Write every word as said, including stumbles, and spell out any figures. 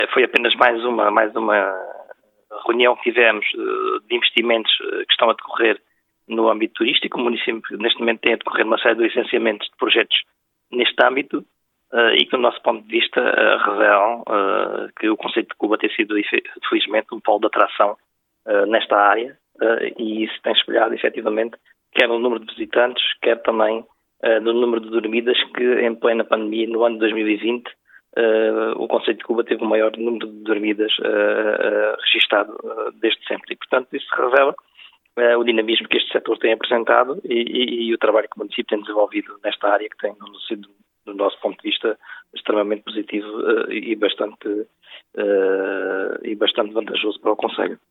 Foi apenas mais uma, mais uma reunião que tivemos de investimentos que estão a decorrer no âmbito turístico. O município, neste momento, tem a decorrer uma série de licenciamentos de projetos neste âmbito e que, do nosso ponto de vista, revelam que o conceito de Cuba tem sido, felizmente, um polo de atração nesta área e isso tem espelhado, efetivamente, quer no número de visitantes, quer também no número de dormidas que, em plena pandemia, no ano de dois mil e vinte, Uh, o conceito de Cuba teve o maior número de dormidas uh, uh, registado uh, desde sempre. E, portanto, isso revela uh, o dinamismo que este setor tem apresentado e, e, e o trabalho que o município tem desenvolvido nesta área, que tem sido, do nosso ponto de vista, extremamente positivo uh, e, bastante, uh, e bastante vantajoso para o concelho.